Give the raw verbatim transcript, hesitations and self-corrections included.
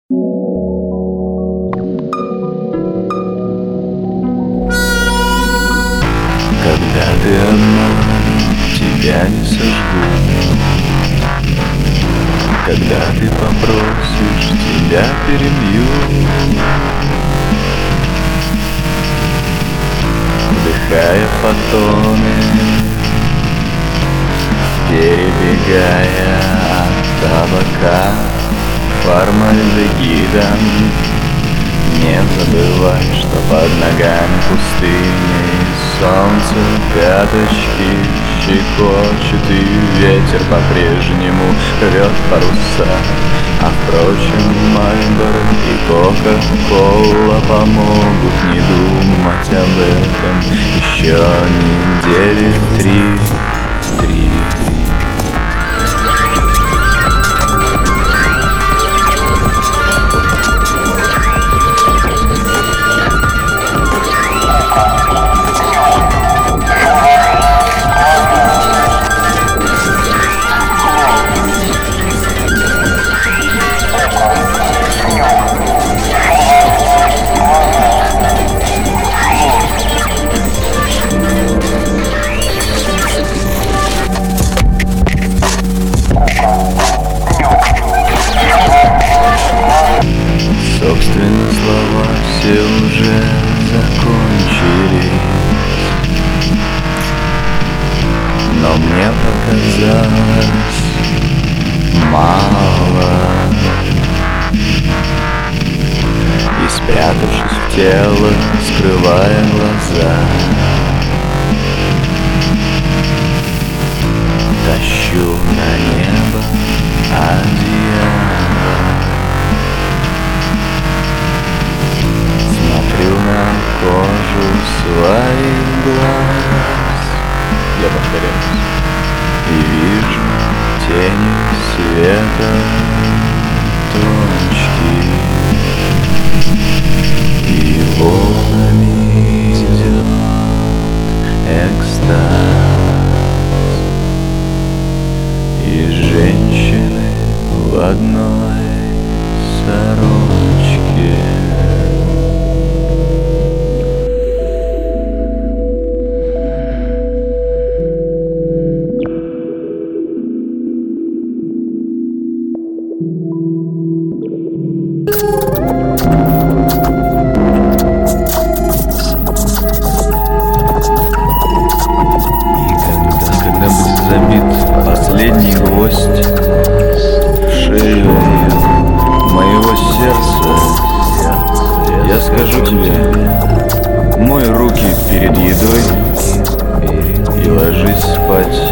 Когда ты одна, тебя не сожгут. Когда ты попросишь, тебя перебьют. Вдыхая фотоны, перебегая от табака формальдегидом. Не забывай, что под ногами пустыня и солнце пяточки щекочет, и ветер по-прежнему рвет паруса. А впрочем, Мальборо и Кока-Кола помогут не думать об этом еще недели три, три. Собственно, слова все уже закончились, но мне показалось мало. И спрятавшись в тело, скрывая глаза, тащу на небо одеяло. Смотрю на кожу своих глаз, я повторяюсь, и вижу тени света точки, и волнами идет экстаз, и женщины в одной сорочке. Последний гвоздь в шею моего сердца, я скажу тебе: мой руки перед едой и ложись спать.